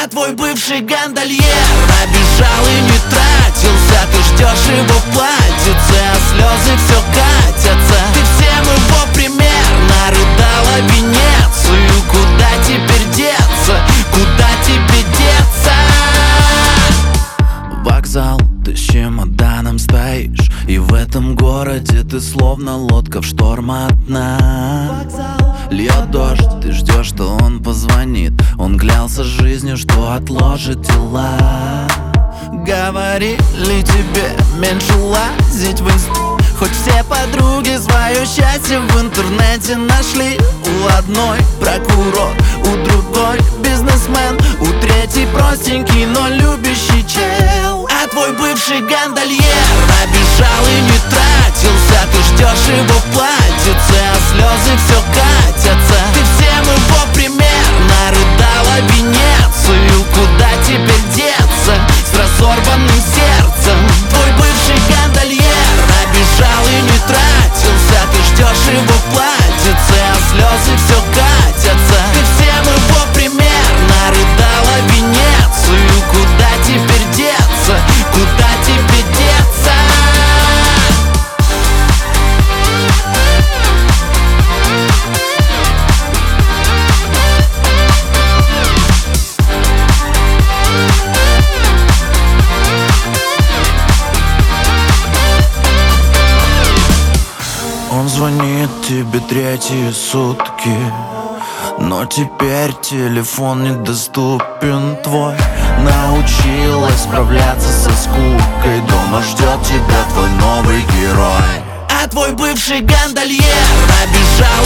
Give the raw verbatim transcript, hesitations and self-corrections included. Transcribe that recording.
твой бывший гондольер обижал и не тратился. Ты ждешь его платьице, а слезы все катятся. Ты всем его пример, нарыдала Венецию. Куда теперь деться? Куда тебе деться? Вокзал, ты с чемоданом стоишь, и в этом городе ты словно лодка в шторм одна. Льет дождь, ты ждешь, что он позвонит. Он клялся жизнью, что отложит дела. Говорили тебе меньше лазить в инст. Хоть все подруги свое счастье в интернете нашли. У одной прокурор, у другой бизнесмен, у третьей простенький, но любящий чел. А твой бывший гондольер обижал и не тратился. Ты ждешь его платьице, а слезы все катятся. Ты всем его пример, нарыдала Венецию. Куда теперь деться с разорванным сердцем? Твой бывший гондольер обижал и не тратился. Ты ждешь его платьице, а слезы все катятся. Ты всем его пример, нарыдала Венецию. Куда теперь деться? Куда тебе деться? Он звонит тебе третьи сутки, но теперь телефон недоступен твой. Научилась справляться со скукой, дома ждет тебя твой новый герой. А твой бывший гондольер обижал